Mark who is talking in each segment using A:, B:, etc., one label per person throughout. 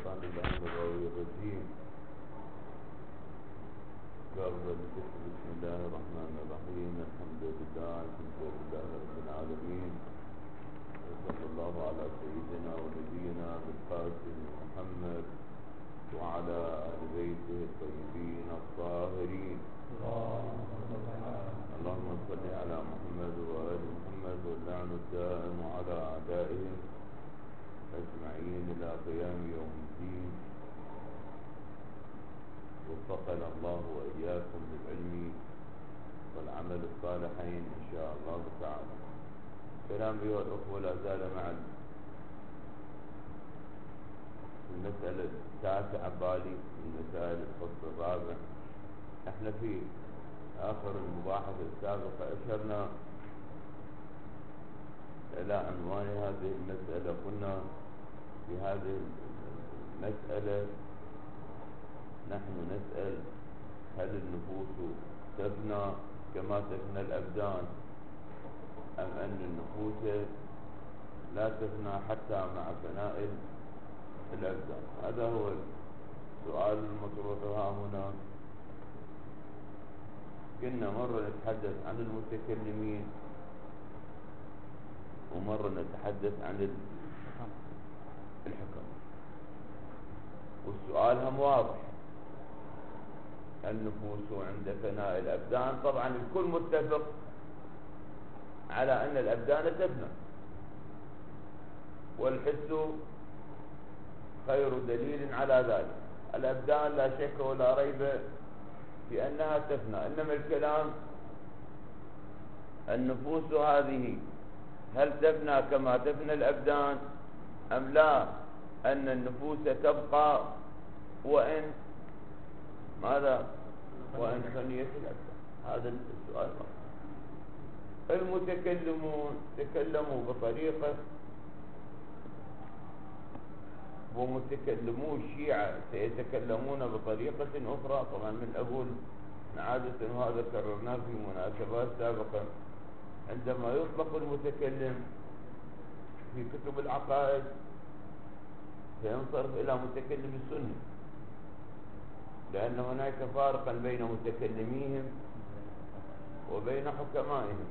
A: الشيطان اللعين الرجيم. قبل بسم الله الرحمن الرحيم. الحمد لله رب العالمين، وصلى الله على سيدنا ونبينا بالقاسم محمد وعلى آل بيته الطيبين الطاهرين. اللهم صل على محمد وآل محمد، واللعن الدائم على أعدائهم أجمعين إلى قيام يوم الدين. وفقنا الله وإياكم للعلم والعمل الصالحين إن شاء الله تعالى. كلام أيها الأخوة، لا زال مع المسألة التاسعة بالي من مسائل الفصل الرابع. احنا في آخر المباحثة السابقة أشرنا إلى عنوان هذه المسألة. قلنا في هذه المسألة نحن نسأل: هل النفوس تفنى كما تفنى الأبدان، أم أن النفوس لا تفنى حتى مع فناء الأبدان؟ هذا هو السؤال المطروح ها هنا. كنا مرة نتحدث عن المتكلمين، ومرة نتحدث عن الحكم، والسؤال هم واضح. النفوس عند فناء الأبدان، طبعا الكل متفق على أن الأبدان تفنى، والحس خير دليل على ذلك. الأبدان لا شك ولا ريب في أنها تفنى، إنما الكلام النفوس هذه هل تفنى كما تفنى الأبدان أم لا، أن النفوس تبقى وإن ماذا وإن فنيت الأبدان. هذا السؤال. المتكلمون تكلموا بطريقة، ومتكلمو الشيعة سيتكلمون بطريقة أخرى. طبعا من أقول عادة، وهذا كررناه في مناسبات سابقة، عندما يطلق المتكلم في كتب العقائد سينصرف إلى متكلم السنة، لأن هناك فارقا بين متكلميهم وبين حكمائهم.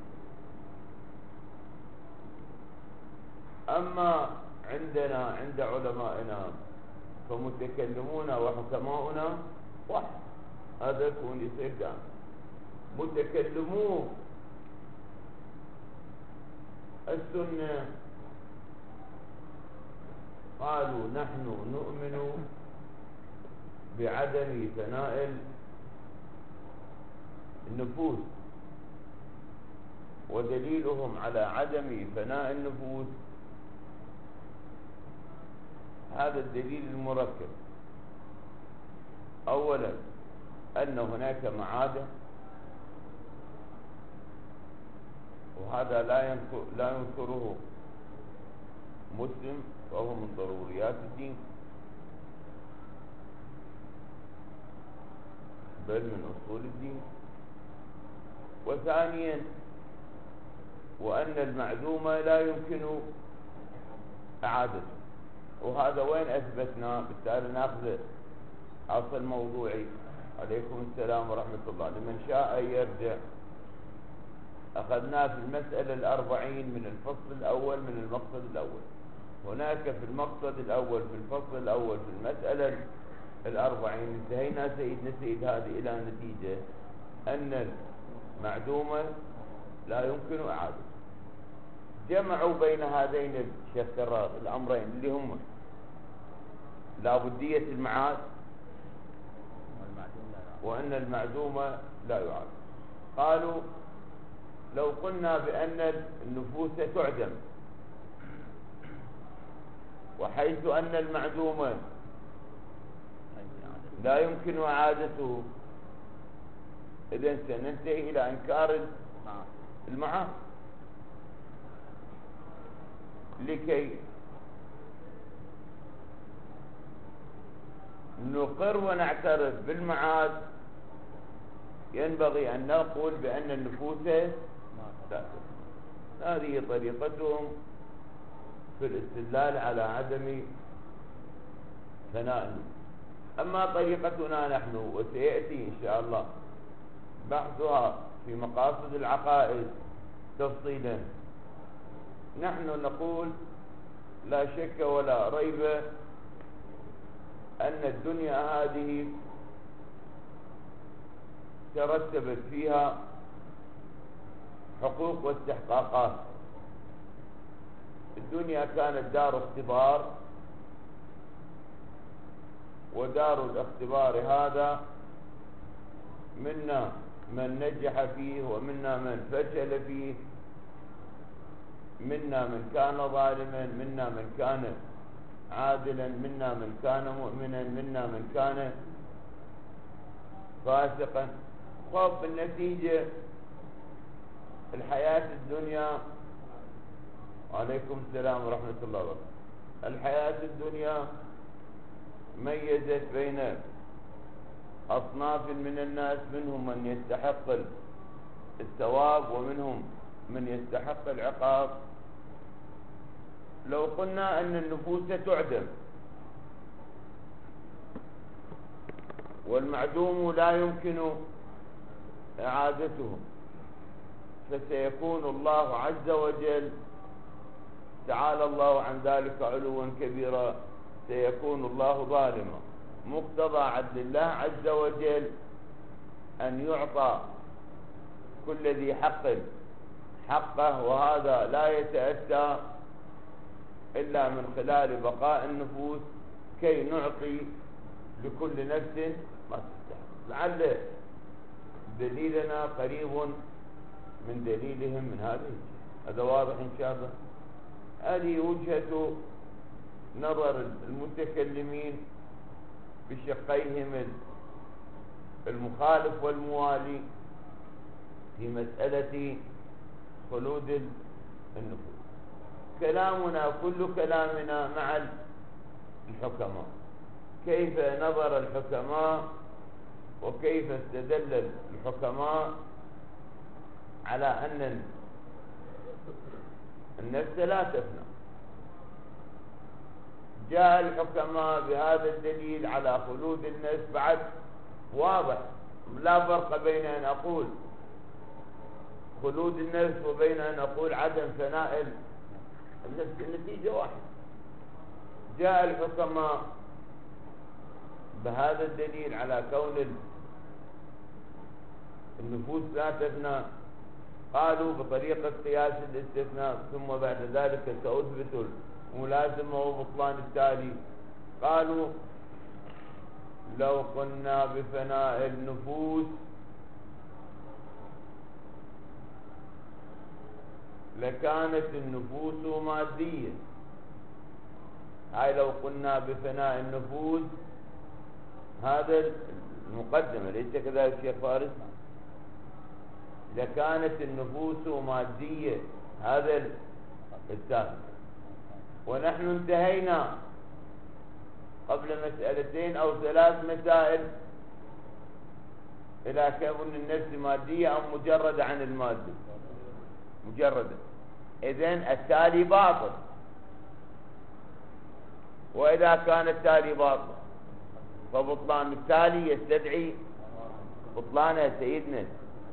A: أما عندنا عند علمائنا فمتكلمون وحكماؤنا واحد. هذا يكون يصير دائما. متكلمو السنة قالوا: نحن نؤمن بعدم فناء النفوس، ودليلهم على عدم فناء النفوس هذا الدليل المركب. أولا أن هناك معادة، وهذا لا ينكره مسلم، فهو من ضروريات الدين، بل من أصول الدين. وثانيا وأن المعدوم لا يمكن إعادته، وهذا وين أثبتنا؟ بالتالي نأخذ أصل موضوعي. عليكم السلام ورحمة الله. لمن شاء يرجع، أخذناه في المسألة 40 من الفصل الأول من المقصد الأول. هناك في المقصد الأول في الفصل الأول في المسألة 40 انتهينا سيدنا سيد هذه إلى نتيجة أن المعدومة لا يمكن إعادته. جمعوا بين هذين الشترات الأمرين اللي هم لا بدية المعاد وأن المعدومة لا يعاد. قالوا: لو قلنا بأن النفوس تعدم، وحيث أن المعدومة لا يمكن إعادته، إذن سننتهي إلى إنكار المعاد. لكي نقر ونعترف بالمعاد ينبغي أن نقول بأن النفوس لا تفنى. هذه طريقتهم في الاستدلال على عدم فناء النفوس. أما طريقتنا نحن، وسيأتي إن شاء الله بحثها في مقاصد العقائد تفصيلا، نحن نقول لا شك ولا ريب أن الدنيا هذه ترتبت فيها حقوق واستحقاقات. الدنيا كانت دار اختبار، ودار الاختبار هذا منا من نجح فيه ومنا من فشل فيه، منا من كان ظالما، منا من كان عادلا، منا من كان مؤمنا، منا من كان فاسقا. خوف النتيجة الحياة الدنيا، وعليكم السلام ورحمة الله وبركاته، الحياة الدنيا ميزت بين أصناف من الناس، منهم من يستحق الثواب ومنهم من يستحق العقاب. لو قلنا أن النفوس تعدم، والمعدوم لا يمكن إعادته، فسيكون الله عز وجل، تعالى الله عن ذلك علوا كبيرا، سيكون الله ظالما. مقتضى عدل الله عز وجل أن يعطى كل ذي حق حقه، وهذا لا يتأتى إلا من خلال بقاء النفوس كي نعطي لكل نفس ما تستحق. لعل دليلنا قريب من دليلهم من هذه. هذا واضح إن شاء الله. هذه وجهة نظر المتكلمين بشقيهم المخالف والموالي في مسألة خلود النفوس. كلامنا كل كلامنا مع الحكماء، كيف نظر الحكماء وكيف استدل الحكماء على أن النفس لا تفنى. جاء الحكماء بهذا الدليل على خلود النفس بعد واضح، لا فرق بين أن أقول خلود النفس وبين أن أقول عدم فناء النفس، النتيجة واحدة. جاء الحكماء بهذا الدليل على كون النفوس لا تفنى، قالوا بطريقة قياس الاستثناء، ثم بعد ذلك سأثبت الملازمة وبطلان التالي. قالوا لو قلنا بفناء النفوس لكانت النفوس مادية. هاي لو قلنا بفناء النفوس، هذا المقدمة، ليس كذلك شيخ فارس؟ لكانت النفوس مادية، هذا الثالث. ونحن انتهينا قبل مسألتين أو 3 مسائل إلى كون النفس مادية أو مجردة عن المادة، مجردة. إذن التالي باطل، وإذا كان التالي باطل فبطلان التالي يستدعي بطلان سيدنا.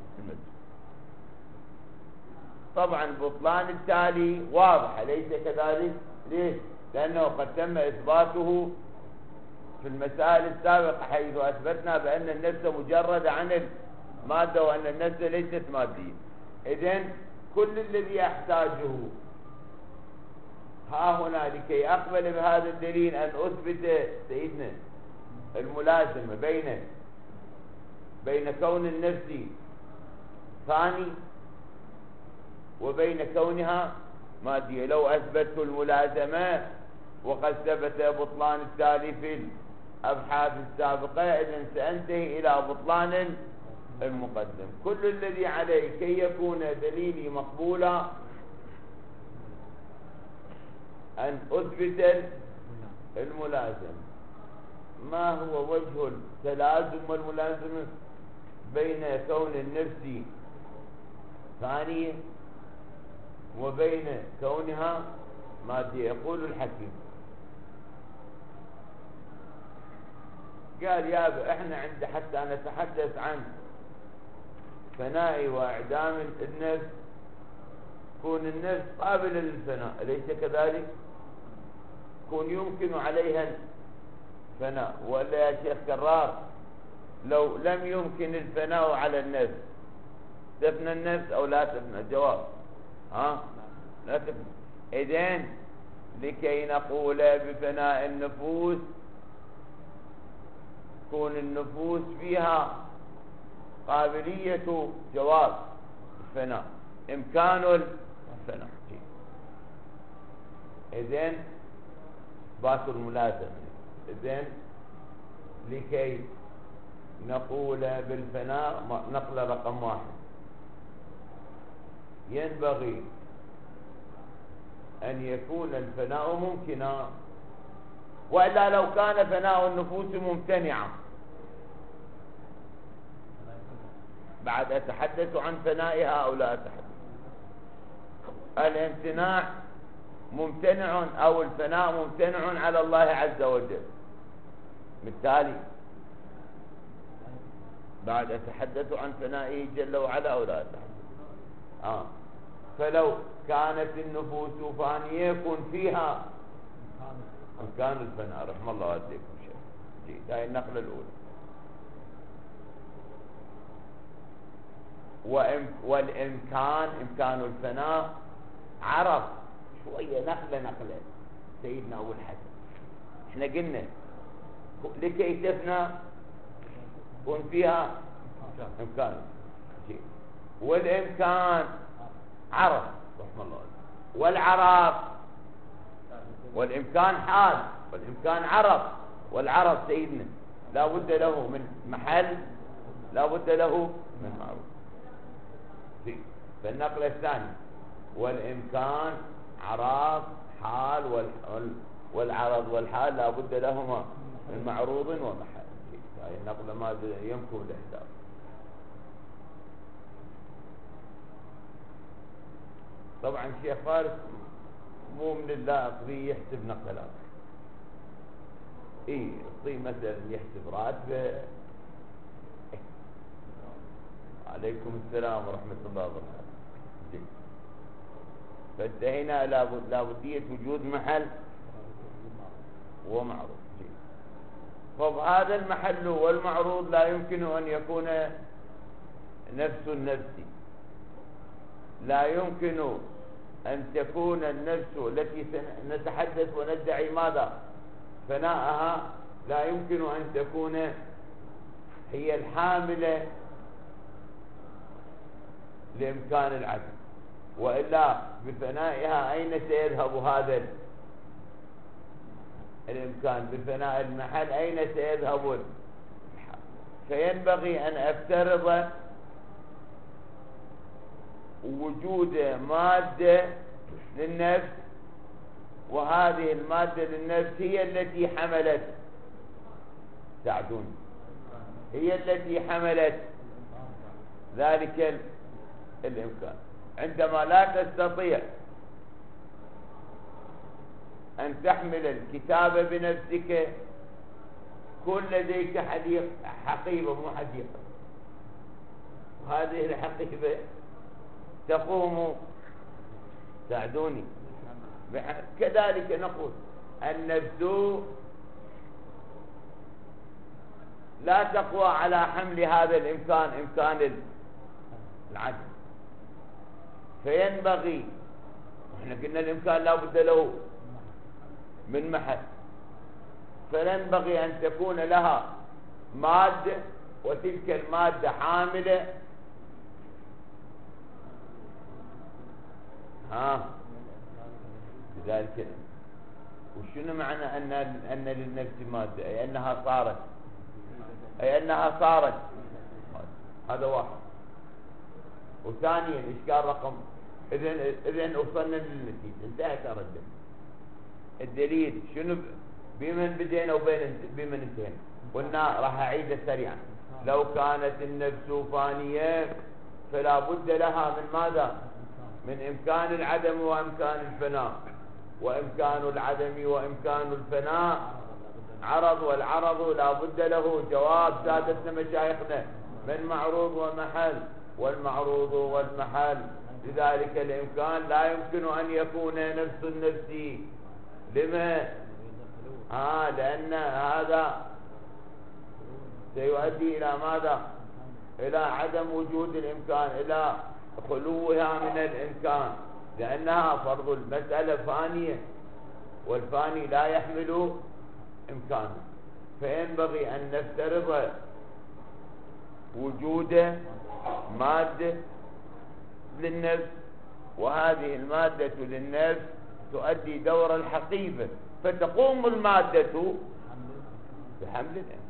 A: طبعا بطلان التالي واضح، ليس كذلك. ليش؟ لأنه قد تم إثباته في المسائل السابقة، حيث أثبتنا بأن النفس مجردة عن المادة وأن النفس ليست مادية. إذن كل الذي أحتاجه ها هنا لكي أقبل بهذا الدليل أن أثبت سيدنا الملازمة بين كون النفس ثاني وبين كونها مادية. لو أثبتت الملازمة وقد ثبت بطلان التالي في الأبحاث السابقة، إذن سأنتهي إلى بطلان المقدم. كل الذي عليه كي يكون دليلي مقبولا أن أثبت الملازم. ما هو وجه التلازم والملازمة بين كون النفس ثانية وبين كونها مادية؟ يقول الحكيم قال يا احنا حتى نتحدث عن فناء واعدام النفس، كون النفس قابلة للفناء أليس كذلك؟ كون يمكن عليها الفناء، ولا يا شيخ كرار لو لم يمكن الفناء على النفس تفنى النفس أو لا تفنى؟ الجواب لا تفنى. إذن لكي نقول بفناء النفوس كون النفوس فيها قابلية جواز الفناء، إمكان الفناء. إذن باس الملازمة. إذن لكي نقول بالفناء نقل رقم 1 ينبغي أن يكون الفناء ممكنا، وإلا لو كان فناء النفوس ممتنعا بعد أتحدث عن فنائها أو لا أتحدث. الامتناع ممتنع أو الفناء ممتنع على الله عز وجل، بالتالي بعد أتحدث عن فنائه جل وعلا أو لا أتحدث. فلو كانت النفوس فانية يكون فيها إمكان الفناء. رحم الله والديكم شيء. هاي النقلة الأولى. والإمكان إمكان الفناء عرف شوية نقلة سيدنا أبو الحسن. احنا قلنا لكي تفنى يكون فيها إمكان شيء، والإمكان عرف رحمه الله، والعرف والإمكان حال، والإمكان عرف، والعرف سيدنا لا بد له من محل، لا بد له من معروف. فالنقلة الثانية والإمكان عرف حال، والعرض والحال لا بد لهما من معروض ومحل. هاي النقلة ما يمكن الإحساب. طبعا الشيخ فارس مو من اللائق به يحسب نقلات. يعطيه مثلا يحسب راتبه. عليكم السلام ورحمة الله وبركاته. فانتهينا لابدية وجود محل ومعروض. فهذا المحل والمعروض لا يمكن أن يكون نفس النفس، لا يمكن أن تكون النفس التي نتحدث وندعي ماذا فناءها، لا يمكن أن تكون هي الحاملة لإمكان العدم، وإلا بفنائها أين سيذهب هذا الإمكان؟ بفناء المحل أين سيذهب الحال؟ فينبغي أن أفترض وجود مادة للنفس، وهذه المادة للنفس هي التي حملت، ساعدوني، هي التي حملت ذلك الإمكان. عندما لا تستطيع أن تحمل الكتابة بنفسك، كن لديك حقيبة مو حديقة، وهذه الحقيبة تقوم، ساعدوني، كذلك نقول النفس لا تقوى على حمل هذا الإمكان، إمكان العدم. فينبغي، احنا قلنا الإمكان لا بد له من محل، فينبغي أن تكون لها مادة، وتلك المادة حاملة لذلك. وشنو معنى أن للنفس مادة؟ أي أنها صارت هذا واحد. وثانيا إشكال رقم، إذن وصلنا للنتيجة، انتهت الرجل. الدليل شنو؟ بمن بدينا بمن انتهينا؟ قلنا راح أعيد سريعا. لو كانت النفس فانية فلا بد لها من ماذا؟ من إمكان العدم وإمكان الفناء، وإمكان العدم وإمكان الفناء عرض، والعرض لا بد له جواب سادتنا مشايخنا من معروض ومحل، والمعروض والمحل لذلك الإمكان لا يمكن أن يكون نفس النفسي. لما؟ لأن هذا سيؤدي إلى ماذا؟ إلى عدم وجود الإمكان، إلى خلوها من الإمكان، لأنها فرض المسألة فانية، والفاني لا يحمل إمكانه، فينبغي أن نفترض وجود مادة للنفس، وهذه المادة للنفس تؤدي دور الحقيبة، فتقوم المادة بحمل الإمكان.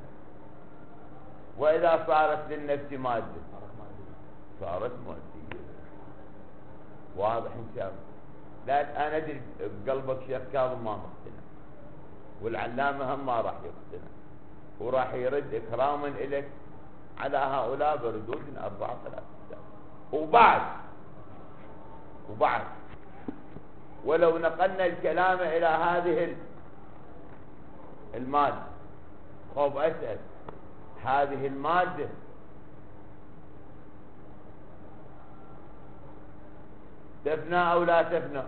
A: وإذا صارت للنفس مادة صارت مادية. واضح إن شاء الله؟ لا أنا أدري بقلبك شيخ كاظم ما مقتنع، والعلامة هم ما راح يقتنع، وراح يرد إكراما إليك على هؤلاء بردود 4 3. وبعد ولو نقلنا الكلام إلى هذه المادة، خب أسأل هذه المادة تفنى أو لا تفنى؟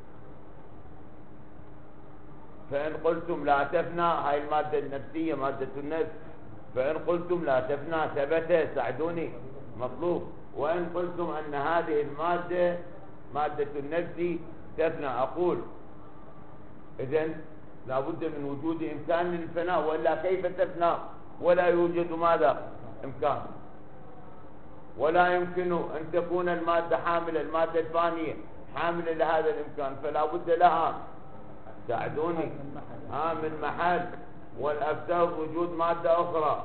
A: فإن قلتم لا تفنى، هاي المادة النفسية مادة النفس، فإن قلتم لا تفنى ثبت، ساعدوني مطلوب. وإن قلتم أن هذه المادة مادة النفس تفنى، أقول إذن لا بد من وجود إمكان للفناء، وإلا كيف تفنى ولا يوجد ماذا؟ إمكان. ولا يمكن أن تكون المادة حاملة، المادة الفانية حاملة لهذا الإمكان، فلا بد لها، ساعدوني، من محل، والأفترض وجود مادة أخرى.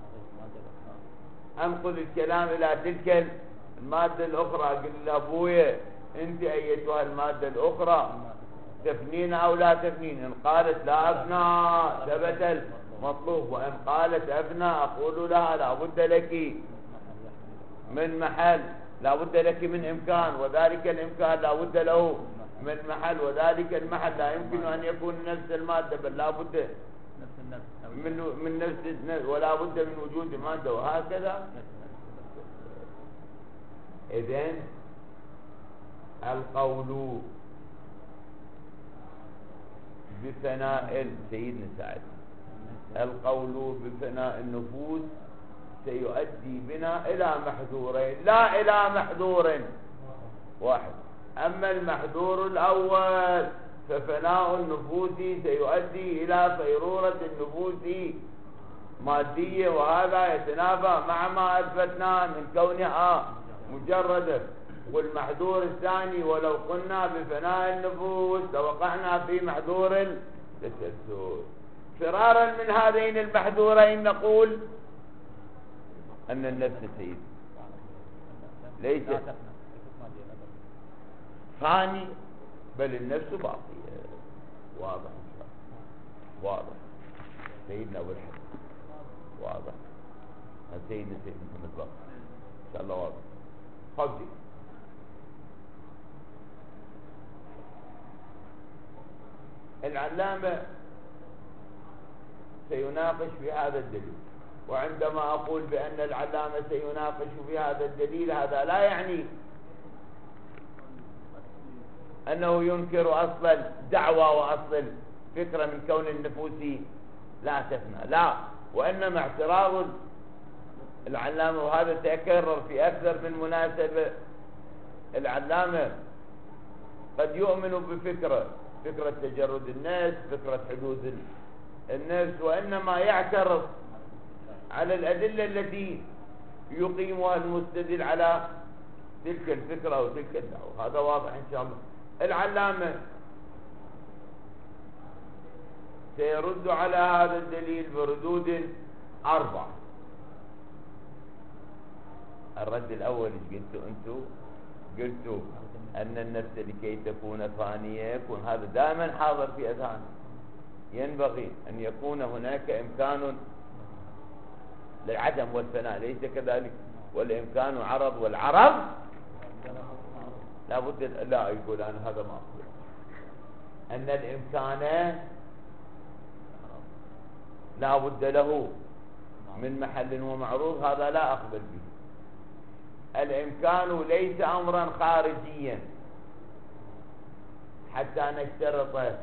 A: أنقل الكلام إلى تلك المادة الأخرى، قل لها أبويا أنت أيتها المادة الأخرى تفنين أو لا تفنين؟ إن قالت لا أفنى ثبت المطلوب، وإن قالت أفنى أقول لها لا بد لك من محل، لا بد لك من إمكان، وذلك الإمكان لا بد له من محل، وذلك المحل لا يمكن أن يكون نفس المادة، بل لا بد من نفس النفس، ولا بد من وجود مادة، وهكذا. إذن القول بفناء سيدنا سعد، القول بفناء النفوس سيؤدي بنا إلى محذورين، لا إلى محذور واحد. أما المحذور الأول ففناء النفوس سيؤدي إلى فيرورة النفوس مادية، وهذا يتنافى مع ما أثبتناه من كونها مجردة. والمحذور الثاني ولو قلنا بفناء النفوس لوقعنا في محذور التسلسل. فرارا من هذين المحذورين نقول أن النفس سيد ليست فاني، بل النفس باقية. واضح إن شاء الله؟ واضح سيدنا أبو الحسن، واضح سيدنا سيد محمد باقي إن شاء الله، واضح. خذي العلامة سيناقش في هذا الدليل، وعندما أقول بأن العلامة سيناقش في هذا الدليل، هذا لا يعني أنه ينكر أصل الدعوة وأصل الفكرة من كون النفوس لا تفنى، لا، وإنما اعتراض العلامة، وهذا سيكرر في أكثر من مناسبة. العلامة قد يؤمن بفكرة تجرد النفس، فكرة حدوث النفس، وإنما يعترض على الأدلة التي يقيمها المستدل على تلك الفكرة أو تلك الدعوة. هذا واضح إن شاء الله. العلامة سيرد على هذا الدليل بردود 4. الرد الأول ايش قلتوا أنتم؟ قلتوا أن النفس لكي تكون فانية يكون هذا دائما حاضر في أذهان، ينبغي أن يكون هناك إمكان للعدم والفناء، ليس كذلك؟ والإمكان عرض، والعرض لا بد. لا، يقول أنا هذا ما أقول، أن الإمكان لا بد له من محل ومعروض، هذا لا أقبل به. الإمكان ليس أمرا خارجيا حتى نشترط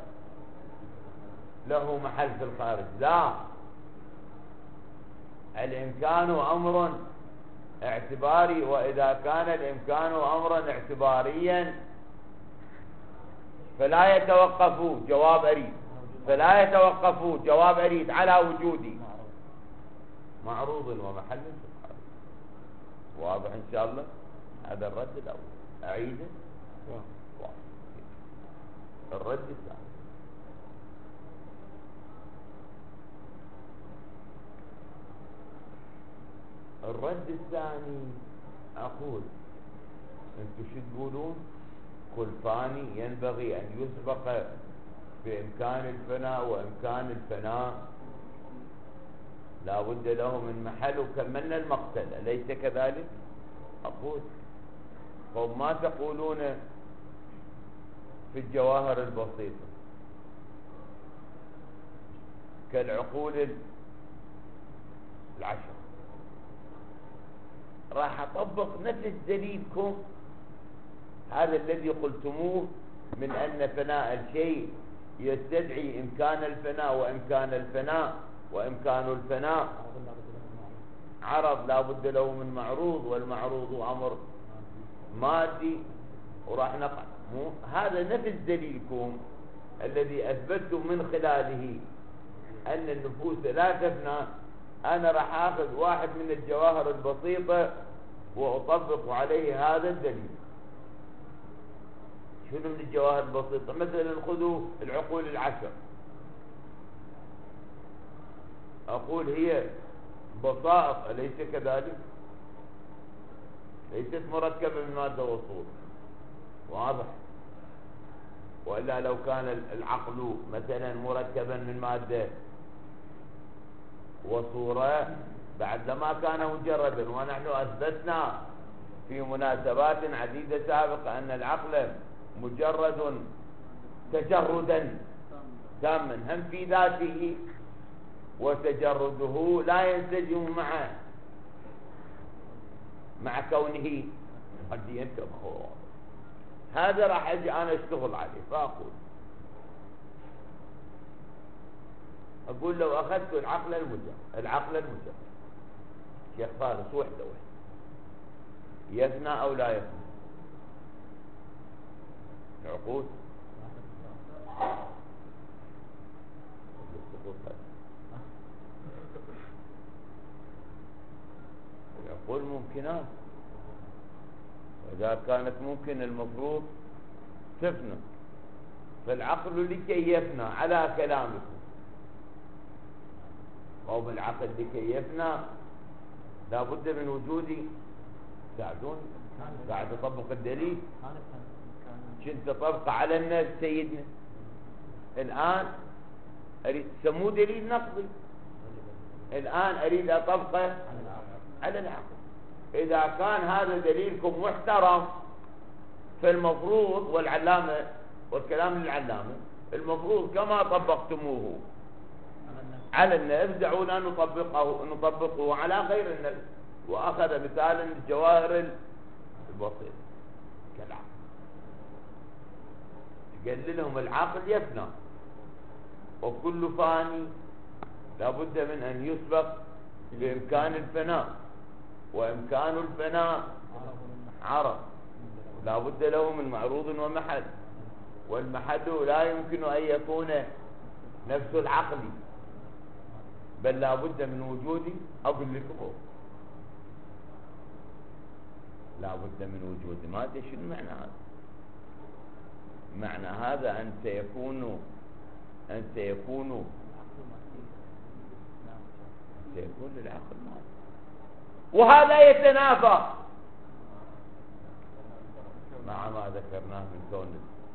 A: له محل في الخارج، لا، الإمكان أمر اعتباري، وإذا كان الإمكان أمرا اعتباريا فلا يتوقف جواب أريد، فلا يتوقف جواب أريد على وجود معروض ومحل في الخارج. واضح إن شاء الله؟ هذا الرد الأول. أعيده؟ الرد الثاني، الرد الثاني أقول أنتم شو تقولون؟ كل فاني ينبغي أن يسبق بإمكان الفناء، وإمكان الفناء لا بد له من محل، وكملنا المقتل، أليس كذلك؟ أقول قوم ما تقولون في الجواهر البسيطة كالعقول العشر، راح أطبق نفس دليلكم هذا الذي قلتموه من أن فناء الشيء يستدعي إمكان الفناء، وإمكان الفناء وإمكان الفناء عرض لا بد له من معروض، والمعروض أمر مادي، وراح نقع هذا نفس دليلكم الذي أثبتتم من خلاله أن النفوس لا تفنى. أنا راح أخذ واحد من الجواهر البسيطة وأطبق عليه هذا الدليل. شنو من الجواهر البسيطة؟ مثلا خذوا العقول العشر، أقول هي بسائط، أليس كذلك؟ ليست مركبة من مادة وصور، واضح؟ وإلا لو كان العقل مثلا مركبا من مادة وصورة بعد لما كان مجردا، ونحن أثبتنا في مناسبات عديدة سابقة أن العقل مجرد تجردا تاما هم في ذاته، وتجرده لا ينسجم مع كونه قد ينتبه. هذا راح أجي أنا أشتغل عليه، فأقول لو أخذت العقل المجرد شيخ فارس وحده يفنى أو لا يفنى؟ العقول العقول ممكنات، وإذا كانت ممكن المفروض تفنى، فالعقل لكي يفنى على كلامكم أو بالعقل لكي يفنى لا بد من وجود، ساعدون بعد تطبق الدليل. كنت طبق على الناس سيدنا، الآن أريد تسموه دليل نقضي، الآن أريد أطبقه على العقل. إذا كان هذا دليلكم محترم فالمفروض، والعلامة والكلام للعلامة، المفروض كما طبقتموه على النفس دعونا نطبقه على غير النفس. وأخذ مثالا الجواهر البسيطة كالعقل، قال لهم العقل يفنى، وكل فاني لا بد من أن يسبق بإمكان الفناء، وإمكان الفناء عرض لا بد له من معروض ومحل، والمحل لا يمكن أن يكون نفس العقل، بل لا بد من وجود، أقول لكم لا بد من وجود مادة. شنو معنى هذا؟ معنى هذا أن سيكون للعقل مادة، وهذا يتنافى مع ما ذكرناه من كون.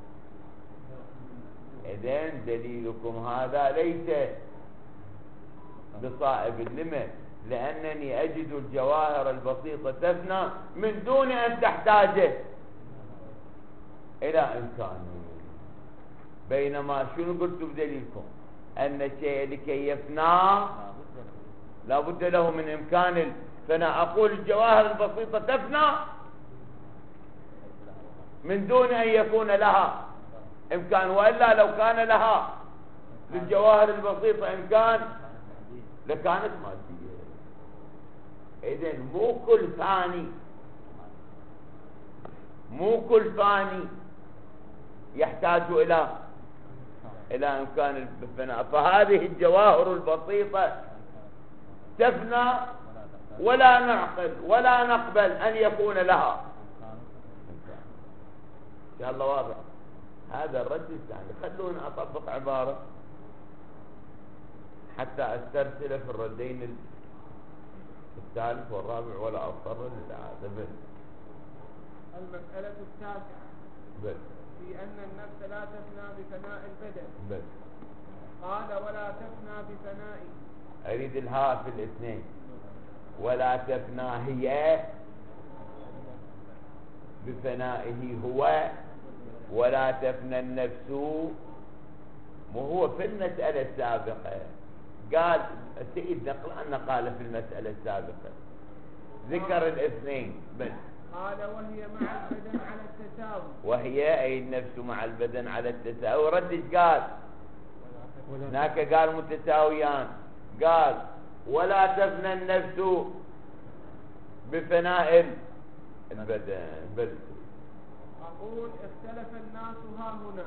A: إذن دليلكم هذا ليس بصائب. لما؟ لأنني أجد الجواهر البسيطة تفنى من دون أن تحتاج إلى إمكان. بينما شنو قلت بدليلكم؟ أن الشيء لكي يفنى لا بد له من إمكان الفناء. أقول الجواهر البسيطة تفنى من دون أن يكون لها إمكان، وإلا لو كان لها للجواهر البسيطة إمكان لكانت مادية. إذن مو كل فاني يحتاج إلى إمكان الفناء. فهذه الجواهر البسيطة تفنى ولا نعقل ولا نقبل أن يكون لها إن شاء الله واضح. هذا الرد الثاني. خلونا أطبق عبارة حتى أسترسل في الردين الثالث والرابع ولا أضطر للعادة.
B: المسألة التاسعة في أن النفس لا تفنى بفناء البدن. قال ولا تفنى بفنائه.
A: أريد الهاء في الاثنين. ولا تفنى هي بفنائه هو، ولا تفنى النفس. وهو في المسألة السابقة قال السيد نقل قال في المسألة السابقة ذكر الاثنين بس.
B: قال وهي مع البدن على التساوي.
A: وهي أي النفس مع البدن على التساوي. ردش قال هناك قال متساويان. قال ولا تفنى النفس بفناء البدن.
B: أقول اختلف الناس ها هنا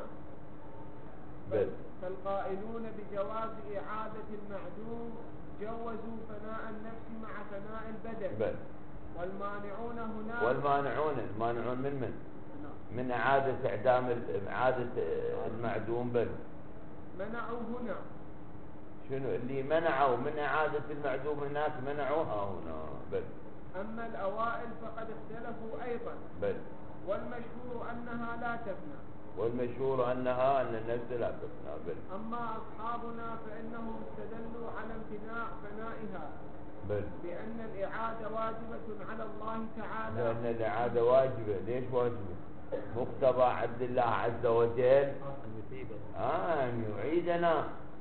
B: فالقائلون بجواز إعادة المعدوم جوزوا فناء النفس مع فناء البدن. والمانعون هنا
A: المانعون من إعادة المعدوم.
B: منعوا هنا.
A: شنو اللي منعوا من إعادة المعدوم هناك منعوها هنا.
B: أما الأوائل فقد اختلفوا أيضا. والمشهور أنها لا تفنى.
A: والمشهور أنها أن النفس لا تفنى.
B: أما أصحابنا فإنهم استدلوا على امتناع فنائها بأن الإعادة واجبة على الله تعالى.
A: لأن الإعادة واجبة. ليش واجبة؟ مقتضى عبد الله عز وجل أن يعيدنا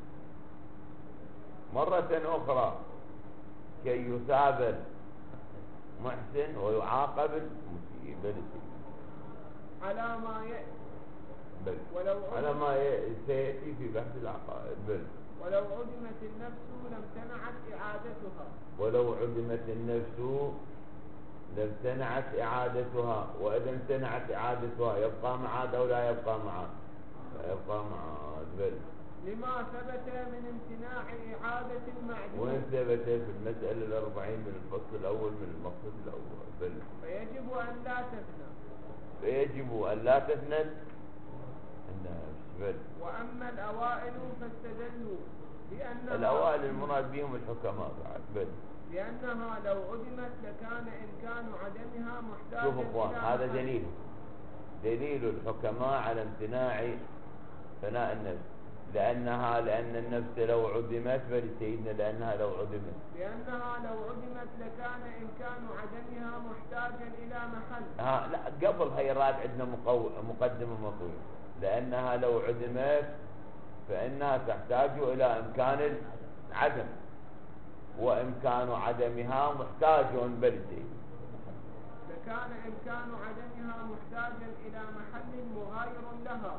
A: مرة أخرى كي يثاب المحسن ويعاقب المسيء.
B: على ما يأتي
A: على ما سيأتي في بحث العقائد.
B: ولو عدمت النفس لامتنعت إعادتها.
A: ولو عدمت النفس لامتنعت إعادتها. وإذا امتنعت إعادتها يبقى معاد أو لا يبقى معاد؟ لا يبقى معاد.
B: لما ثبت من امتناع إعادة المعدوم.
A: وين ثبت؟ في المسألة 40 من الفصل الأول من المقصد الأول.
B: فيجب أن لا تفنى.
A: فيجب أن لا تفنى النفس.
B: وأما الأوائل فاستدلوا بأنها
A: الأوائل المراد بهم الحكماء بعد.
B: لأنها لو عدمت لكان إمكان عدمها محتاجا.
A: شوفوا اخوان، هذا دليل الحكماء على امتناع فناء النفس. لأن النفس لو عدمت فلسيدنا لأنها لو عدمت
B: لكان إمكان عدمها محتاجا إلى محل.
A: لا قبل هي راد عندنا مقدمة مطوية. لأنها لو عدمت فإنها تحتاج إلى إمكان العدم، وإمكان عدمها محتاج بلسي.
B: لكان إمكان عدمها محتاجا إلى محل مغاير لها.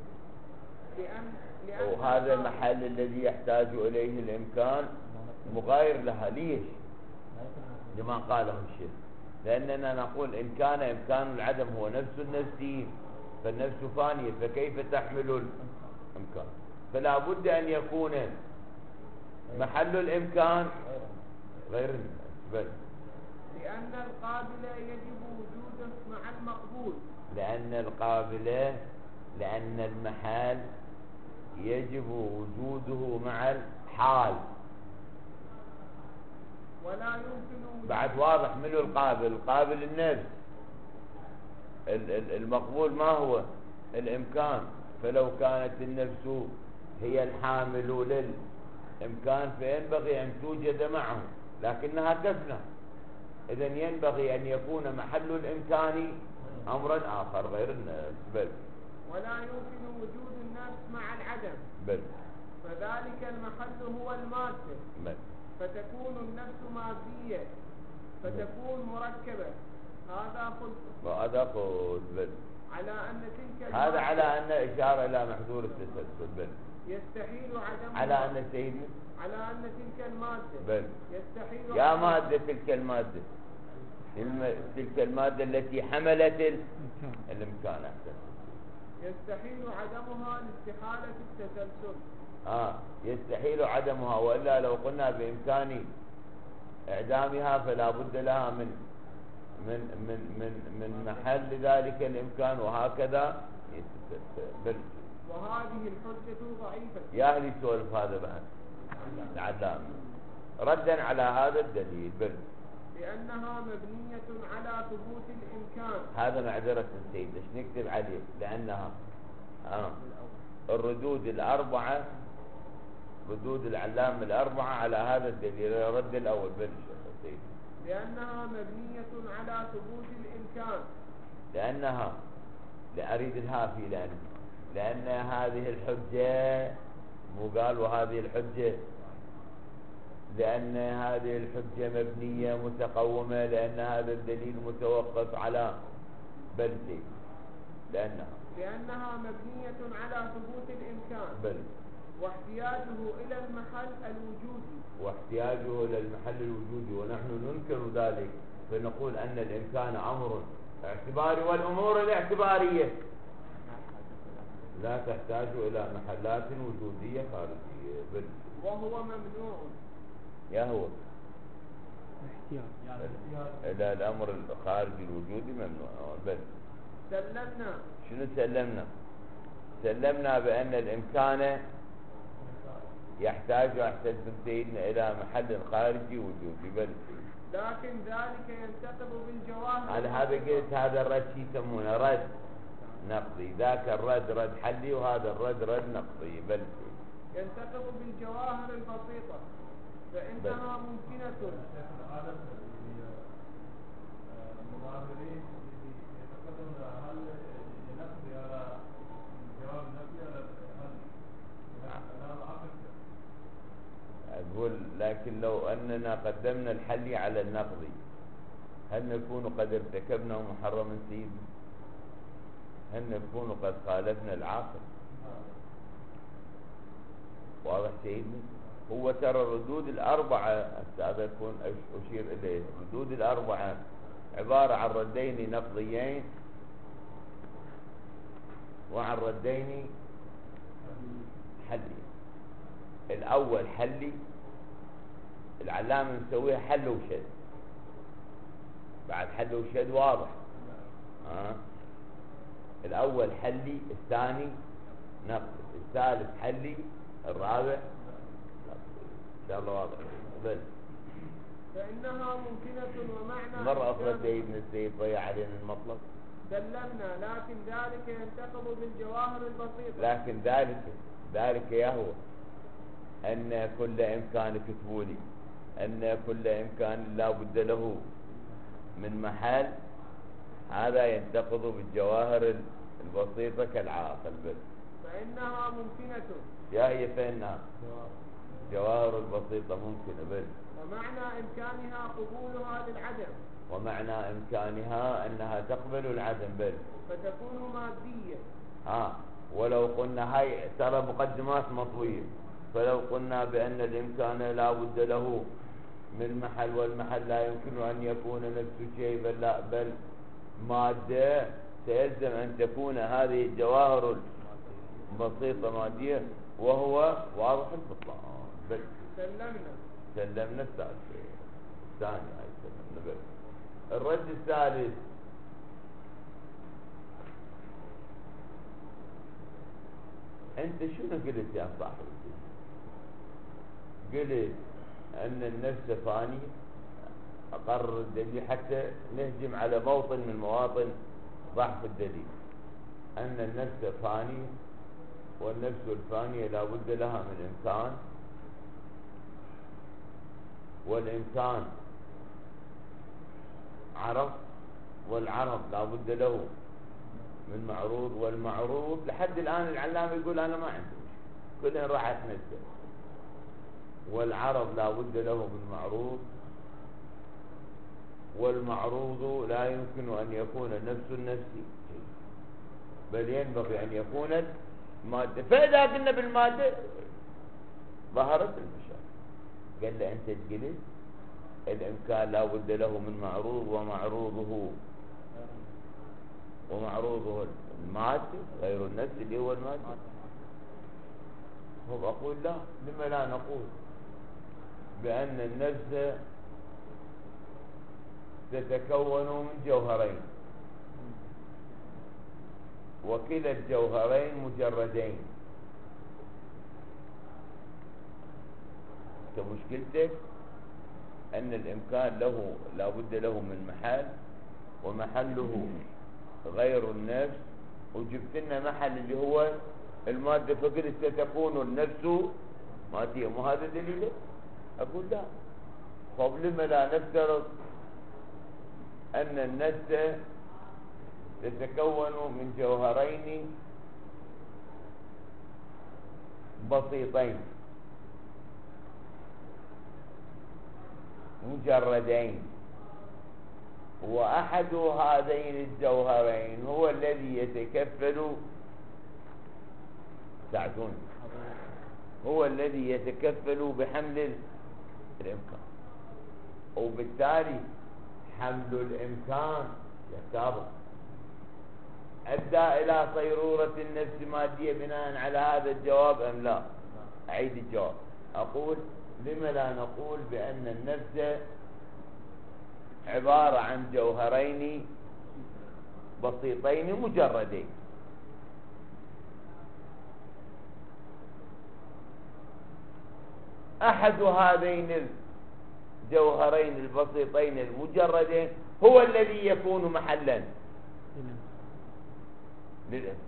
A: وهذا المحل الذي يحتاج إليه الإمكان مغاير لها. ليش؟ لما قاله الشيخ. لأننا نقول إن كان إمكان العدم هو نفس النفسي فالنفس فانية، فكيف تحمل الإمكان؟ فلا بد أن يكون محل الإمكان غير النفس.
B: لأن القابلة يجب وجوده مع المقبول.
A: لأن المحال يجب وجوده مع الحال.
B: ولا يمكن
A: بعد واضح منه القابل النفس. المقبول ما هو؟ الإمكان. فلو كانت النفس هي الحامل للإمكان فينبغي أن توجد معه، لكنها تفنى. إذن ينبغي أن يكون محل الإمكان أمرا آخر غير النفس.
B: ولا يمكن وجود النفس مع العدم. فذلك المحل هو المادة، فتكون النفس مادية، فتكون مركبة. هذا قلت على أن تلك
A: هذا على أن إشارة إلى محذور التسلسل
B: يستحيل عدمها.
A: على أن سيدنا
B: على أن تلك المادة يستحيل
A: يا مادة تلك المادة، تلك المادة التي حملت الإمكان أحسن.
B: يستحيل عدمها لاستحالة التسلسل.
A: يستحيل عدمها، وإلا لو قلنا بإمكان إعدامها فلا بد لها من محل ذلك الإمكان، وهكذا.
B: وهذه الحجة ضعيفة.
A: يا أهل سولف هذا بعد العلامة ردا على هذا الدليل
B: لأنها مبنية على ثبوت الإمكان.
A: هذا معذرة السيد ايش نكتب عليه؟ لأنها الردود الأربعة، ردود العلامة الأربعة على هذا الدليل الرد الأول السيد.
B: لأنها مبنية على ثبوت الإمكان.
A: لأنها لأريد الهافي لأن هذه الحجة مو قال وهذه الحجة، لأن هذه الحجة مبنية متقومة، لأن هذا الدليل متوقف على بلسي،
B: لأنها مبنية على ثبوت الإمكان واحتياجه إلى المحل الوجودي، ونحن ننكر ذلك، فنقول أن الإمكان أمر اعتباري، والأمور الاعتبارية لا تحتاج إلى محلات وجودية خارجية وهو ممنوع.
A: يا هو إلى الأمر الخارجي الوجودي ممنوع.
B: سلمنا.
A: شنو سلمنا؟ سلمنا بأن الإمكان يحتاج أحسنتم سيدنا إلى محل خارجي وجودي
B: لكن ذلك ينتقض بالجواهر.
A: على هذا قلت هذا الرد يسمونه رد نقضي، ذاك الرد رد حلي، وهذا الرد رد نقضي.
B: ينتقض بالجواهر البسيطة، فإنها ممكنة. المظاهرين يتقدم هل ينقضي على جواب النفي على
A: أقول لكن لو أننا قدمنا الحلي على النقضي هل نكون قد ارتكبنا محرما سيدنا؟ هل نكون قد خالفنا العاقل؟ واضح سيدنا؟ هو ترى الردود الأربعة هذا يكون أشير إليه، الردود الأربعة عبارة عن ردين نقضيين وعن ردين حلي. الأول حلي، العلامة نسويها حل وشد، بعد حل وشد واضح. الأول حلي، الثاني نقضي، الثالث حلي، الرابع إن شاء الله واضح.
B: فإنها ممكنة ومعنى.
A: مرة أخرى سيدنا السيد ضيع علينا المطلب.
B: سلمنا، لكن ذلك ينتقض بالجواهر البسيطة.
A: لكن ذلك يهوى أن كل إمكان كتبولي، أن كل إمكان لا بد له من محل، هذا ينتقض بالجواهر البسيطة كالعاقل.
B: فإنها ممكنة.
A: يا هي فإنها جواهر البسيطة ممكنة.
B: ومعنى إمكانها قبولها للعدم.
A: ومعنى إمكانها أنها تقبل العدم
B: فتكون مادية.
A: ولو قلنا هاي ترى مقدمات مطوية، فلو قلنا بأن الإمكان لا بد له من محل، والمحل لا يمكن أن يكون نفس الشيء بل مادة، سيلزم أن تكون هذه الجواهر البسيطة مادية، وهو واضح البطلان. سلمنا الثاني سلمنا. الرد الثالث أنت شنو قلت يا صاحبي؟ قلت أن النفس فانية. أقرر الدليل حتى نهجم على موطن من مواطن ضعف الدليل، أن النفس فانية، والنفس الفانية لا بد لها من إمكان، والإمكان عرض، والعرض لا بد له من معروض، والمعروض لحد الآن العلامة يقول أنا ما عندي كلهن راح تنزل. والعرض لا بد له من معروض، والمعروض لا يمكن أن يكون نفس النفس، بل ينبغي أن يكون المادة. فإذا قلنا بالمادة ظهرت المشاكل. قال له أنت تجلس الإمكان لا بد له من معروض، ومعروضه المادة غير النفس اللي هو المادة. هو أقول لا، لما لا نقول بأن النفس تتكون من جوهرين، وكلا الجوهرين مجردين. مشكلتك أن الإمكان له لا بد له من محل، ومحله غير النفس، وجبت لنا محل اللي هو المادة، فقلت ستكون النفس مادية. مو هذا دليله؟ أقول لا. طب لما لا نفترض أن النفس تتكون من جوهرين بسيطين مجردين، وأحد هذين الجوهرين هو الذي يتكفل، ساعدوني، هو الذي يتكفل بحمل الإمكان، وبالتالي حمل الإمكان يختاره أدى إلى صيرورة النفس مادية بناء على هذا الجواب أم لا؟ أعيد الجواب. أقول لما لا نقول بأن النفس عبارة عن جوهرين بسيطين مجردين، أحد هذين الجوهرين البسيطين المجردين هو الذي يكون محلا للإمكان.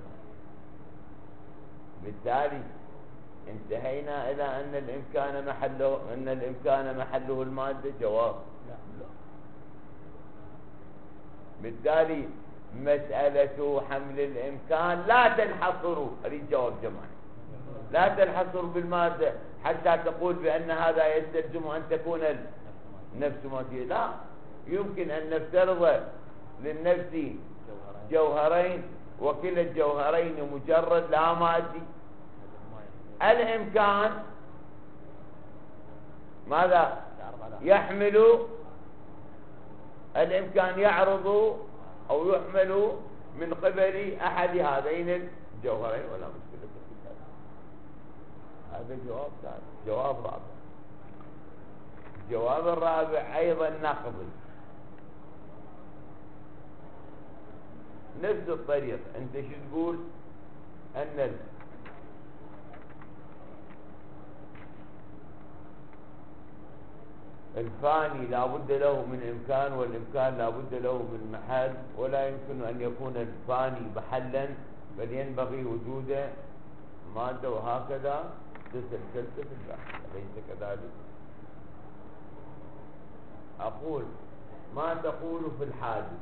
A: بالتالي انتهينا إلى أن الإمكان محله المادة. جواب لا. بالتالي مسألة حمل الإمكان لا تنحصر، أريد جواب جماعي، لا تنحصر بالمادة حتى تقول بأن هذا يستلزم أن تكون النفس مادية. لا، يمكن أن نفترض للنفس جوهرين، وكلا الجوهرين مجرد لا مادي. الإمكان ماذا يحمل؟ الإمكان يعرض أو يحمل من قبل أحد هذين الجوهرين، ولا مشكلة في هذا. هذا جواب ثاني. جواب رابع. الجواب الرابع أيضا نقضي، نفس الطريق. أنت شو تقول؟ أن الفاني لا بد له من إمكان، والإمكان لا بد له من محل، ولا يمكن أن يكون الفاني محلا، بل ينبغي وجود مادة، وهكذا تسلسلت في البحث. أليس كذلك؟ أقول ما تقول في الحادث؟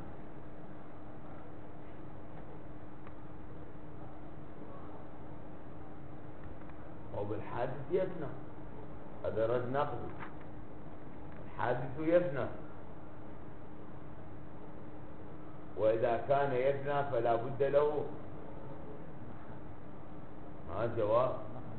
A: وبالحادث يفنى، هذا رد نقضي. الحادث يفنى، وإذا كان يفنى فلا بد له. ما جواب؟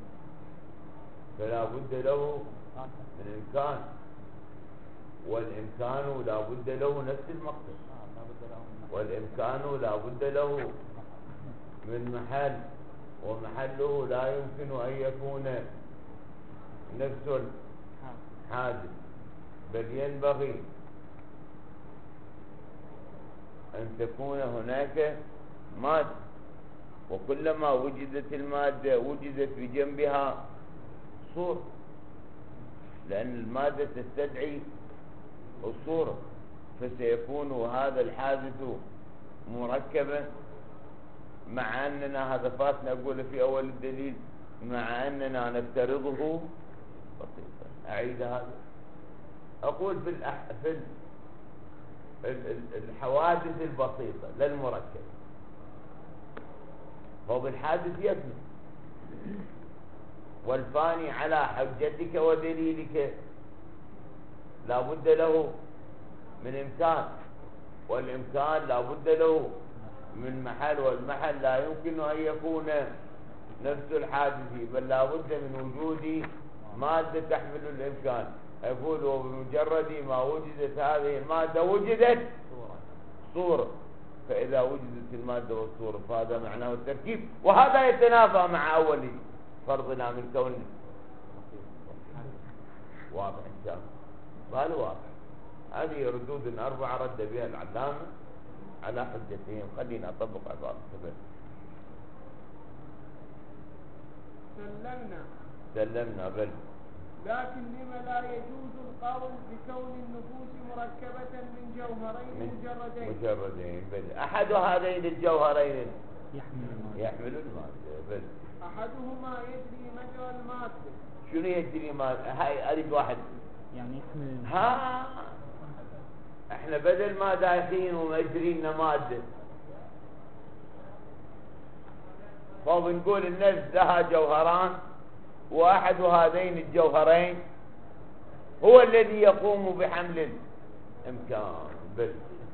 A: فلا بد له من إمكان، والإمكان لا بد له نفس المقصد، والإمكان لا بد له من محل، ومحله لا يمكن أن يكون نفس الحادث، بل ينبغي أن تكون هناك مادة. وكلما وجدت المادة وجدت بجنبها صورة، لأن المادة تستدعي الصورة، فسيكون هذا الحادث مركبا، مع أننا هذا فاتنا أقول في أول الدليل، مع أننا نفترضه بسيطا. أعيد هذا. أقول في الحوادث البسيطة لا المركبة، هو بالحادث يفنى، والفاني على حجتك ودليلك لا بد له من إمكان، والإمكان لا بد له من محل، والمحل لا يمكن أن يكون نفس الحادث، بل لا بد من وجود مادة تحمل الإمكان. يقول وبمجرد ما وجدت هذه المادة وجدت صورة، فإذا وجدت المادة والصورة فهذا معناه التركيب، وهذا يتنافى مع أول فرضنا من كون واضح إن شاء الله. قال واضح. هذه ردود 4 رد بها العلامة على حجتين. خلينا نطبق عبارة السبب. سلمنا بل.
B: لكن لما لا يجوز القول بكون النفوس مركبة من جوهرين مجردين
A: بل. أحد هذين الجوهرين يحمل المادة بل.
B: أحدهما يجري مجرى المادة.
A: شنو يجري مادة؟ هاي أريد واحد
C: يعني يحمل.
A: ها احنا بدل ما دايخين ومجرين مادة، فبنقول النفس لها جوهران، واحد هذين الجوهرين هو الذي يقوم بحمل الإمكان بل.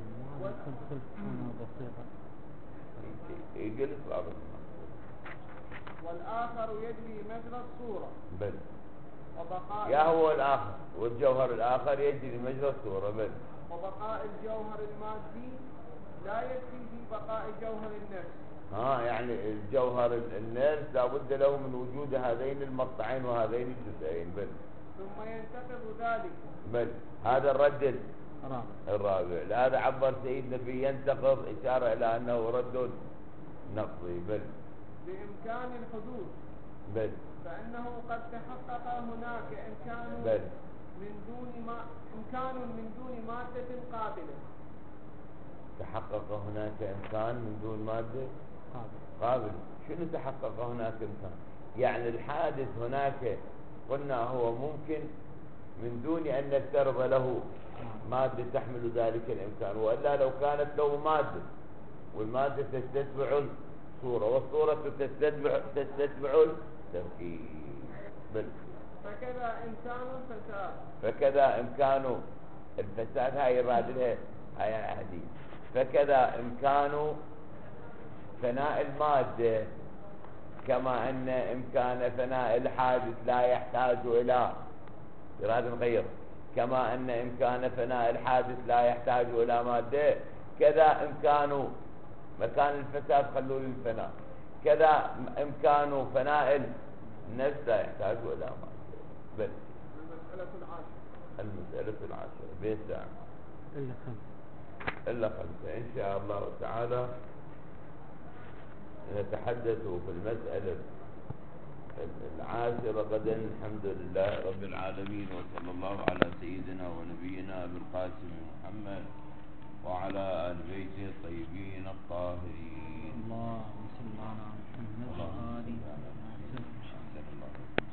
B: والآخر يجري مجرى الصورة
A: بل.
B: وبقاء
A: يا هو الآخر والجوهر الآخر يجري مجرى الصورة بل.
B: وبقاء الجوهر المادي لا يكفي في بقاء جوهر النفس.
A: يعني الجوهر النفس لا بد له من وجود هذين المقطعين وهذين الجزئين بل.
B: ثم ينتقض ذلك
A: بل. هذا الرد الرابع. لهذا عبر سيدنا في ينتقض إشارة إلى أنه رد نقضي بل.
B: بإمكان الحدوث
A: بل.
B: فإنه قد تحقق هناك إمكان
A: بل.
B: من دون مادة قابلة.
A: تحقق هناك إمكان من دون مادة قابل. شنو تحقق هناك إمكان؟ يعني الحادث هناك قلنا هو ممكن من دون أن نفترض له مادة تحمل ذلك الإمكان، وإلا لو كانت له مادة والمادة تستتبع الصورة والصورة تستتبع التركيب بل. فكذا إمكان الفساد هاي الرادلة هاي عهدي. فكذا إمكان فناء المادة كما أن إمكان فناء الحادث لا يحتاج إلى إرادة نغير. كما أن إمكان فناء الحادث لا يحتاج إلى مادة، كذا إمكان مكان الفساد خلوا للفناء، كذا إمكان فناء النفس لا يحتاج إلى مادة بل. المسألة العاشرة بين ساعة إلا 5 إن شاء الله تعالى. نتحدث في المسألة العاشرة غدا الحمد لله رب العالمين، وصلى الله على سيدنا ونبينا أبي القاسم محمد وعلى آل بيته الطيبين الطاهرين.
C: اللهم صل على محمد وآله